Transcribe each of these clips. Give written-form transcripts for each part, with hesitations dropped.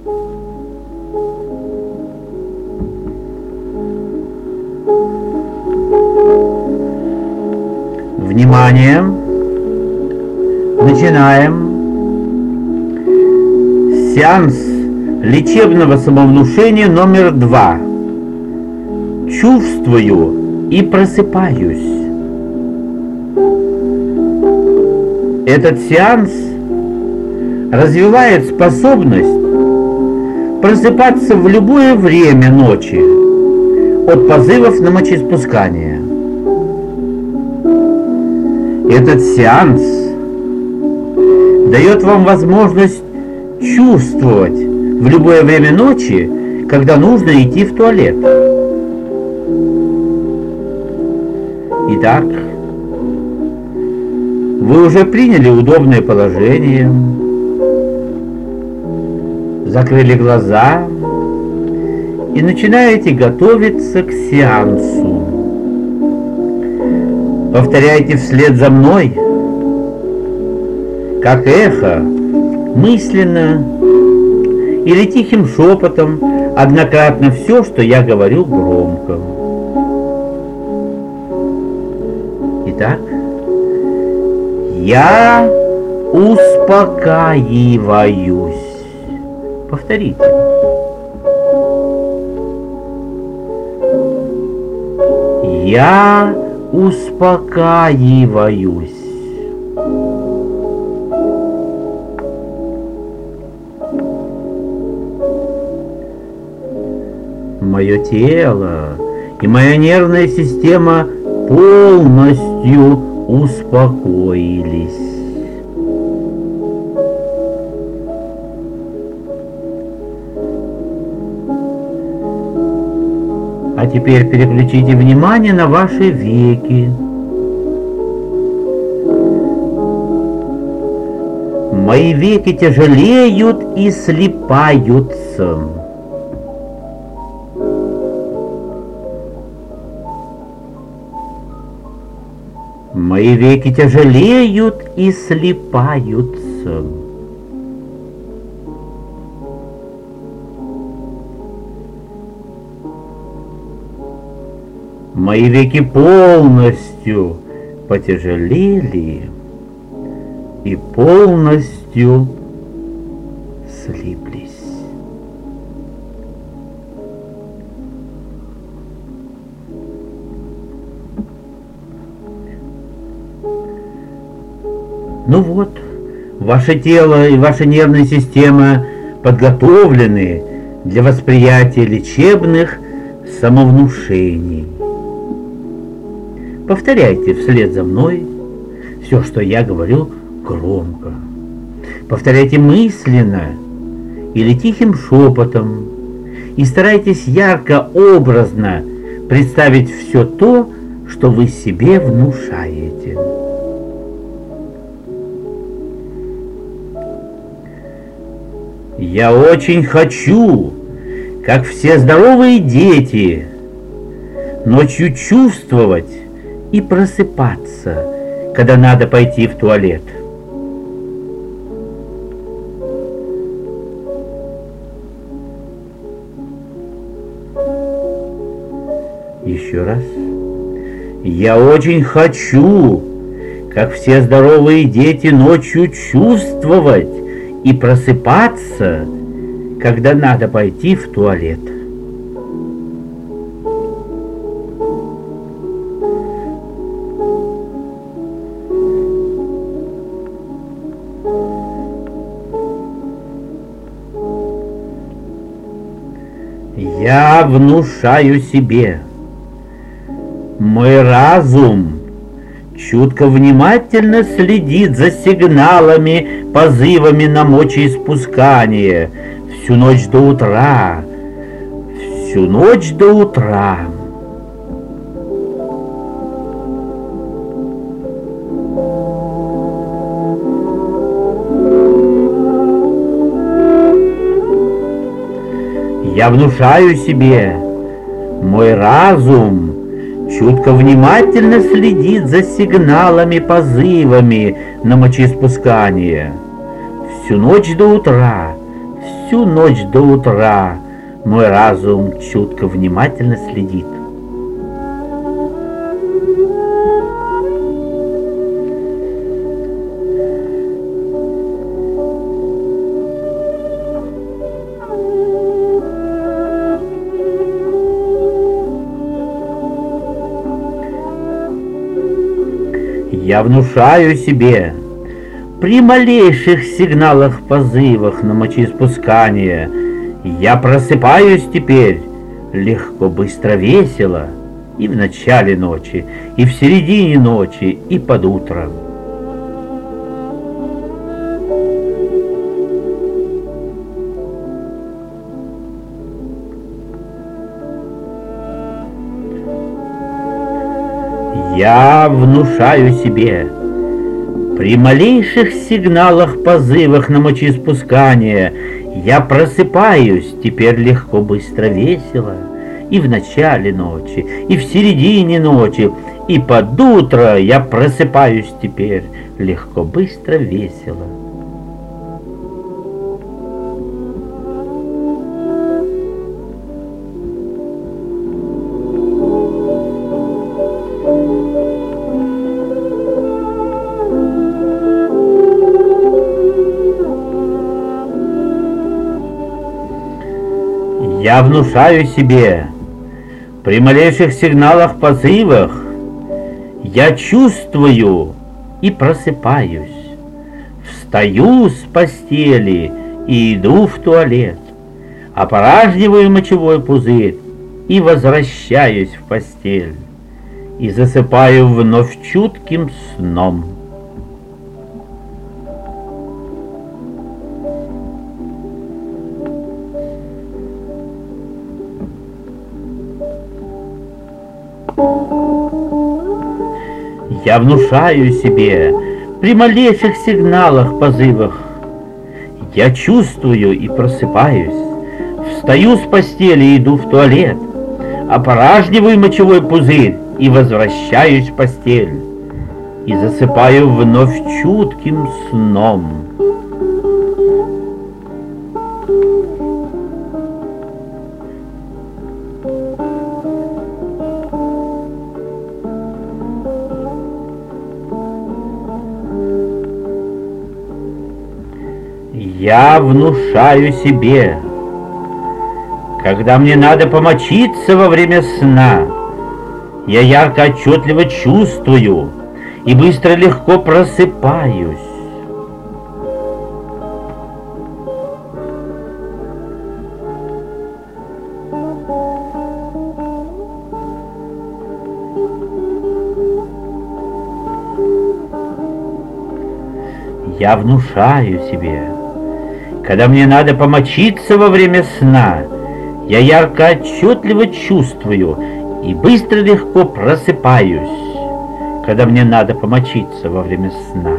Внимание! Начинаем сеанс лечебного самовнушения номер 2. Чувствую и просыпаюсь. Этот сеанс развивает способность просыпаться в любое время ночи от позывов на мочеиспускание. Этот сеанс дает вам возможность чувствовать в любое время ночи, когда нужно идти в туалет. Итак, вы уже приняли удобное положение, закрыли глаза и начинаете готовиться к сеансу. Повторяйте вслед за мной, как эхо, мысленно или тихим шепотом, однократно все, что я говорю громко. Итак, я успокаиваюсь. Повторите. Я успокаиваюсь. Мое тело и моя нервная система полностью успокоились. А теперь переключите внимание на ваши веки. Мои веки тяжелеют и слипаются. Мои веки тяжелеют и слипаются. Мои веки полностью потяжелели и полностью слиплись. Ну вот, ваше тело и ваша нервная система подготовлены для восприятия лечебных самовнушений. Повторяйте вслед за мной все, что я говорю, громко. Повторяйте мысленно или тихим шепотом. И старайтесь ярко, образно представить все то, что вы себе внушаете. Я очень хочу, как все здоровые дети, ночью чувствовать и просыпаться, когда надо пойти в туалет. Еще раз. Я очень хочу, как все здоровые дети, ночью чувствовать и просыпаться, когда надо пойти в туалет. Я внушаю себе. Мой разум чутко, внимательно следит за сигналами, позывами на мочеиспускание всю ночь до утра. Всю ночь до утра. Я внушаю себе, мой разум чутко, внимательно следит за сигналами, позывами на мочеиспускание всю ночь до утра, всю ночь до утра мой разум чутко внимательно следит. Я внушаю себе, при малейших сигналах, позывах на мочеиспускание, я просыпаюсь теперь легко, быстро, весело, и в начале ночи, и в середине ночи, и под утром. Я внушаю себе, при малейших сигналах, позывах на мочеиспускание, я просыпаюсь теперь легко, быстро, весело, и в начале ночи, и в середине ночи, и под утро я просыпаюсь теперь легко, быстро, весело. Я внушаю себе, при малейших сигналах, позывах, я чувствую и просыпаюсь, встаю с постели и иду в туалет, опоражниваю мочевой пузырь и возвращаюсь в постель, и засыпаю вновь чутким сном. Я внушаю себе, при малейших сигналах, позывах, я чувствую и просыпаюсь, встаю с постели и иду в туалет, опоражниваю мочевой пузырь и возвращаюсь в постель, и засыпаю вновь чутким сном. Я внушаю себе, когда мне надо помочиться во время сна, я ярко, отчетливо чувствую и быстро, легко просыпаюсь. Я внушаю себе, когда мне надо помочиться во время сна, я ярко, отчетливо чувствую и быстро, легко просыпаюсь, когда мне надо помочиться во время сна.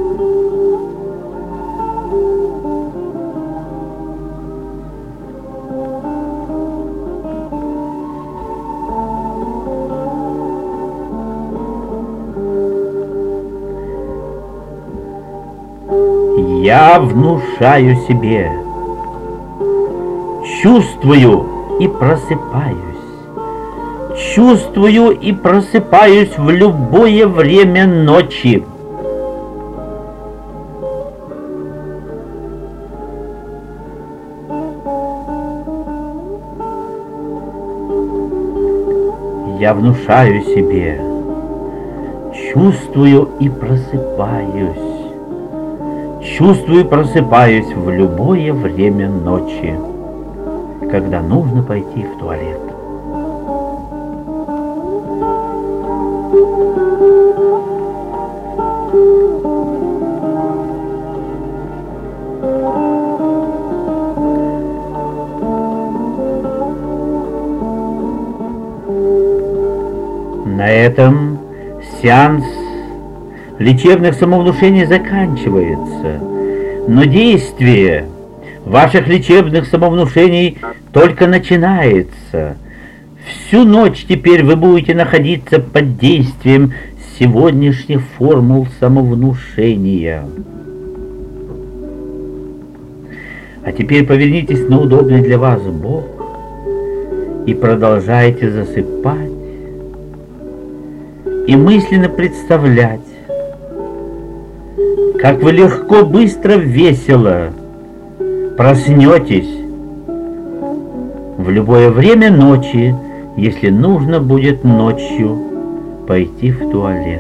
Я внушаю себе, чувствую и просыпаюсь, чувствую и просыпаюсь в любое время ночи. Я внушаю себе, чувствую и просыпаюсь, чувствую и просыпаюсь в любое время ночи, когда нужно пойти в туалет. На этом сеанс лечебных самовнушений заканчивается, но действие ваших лечебных самовнушений только начинается. Всю ночь теперь вы будете находиться под действием сегодняшних формул самовнушения. А теперь повернитесь на удобный для вас бок и продолжайте засыпать и мысленно представлять, как вы легко, быстро, весело проснетесь в любое время ночи, если нужно будет ночью пойти в туалет.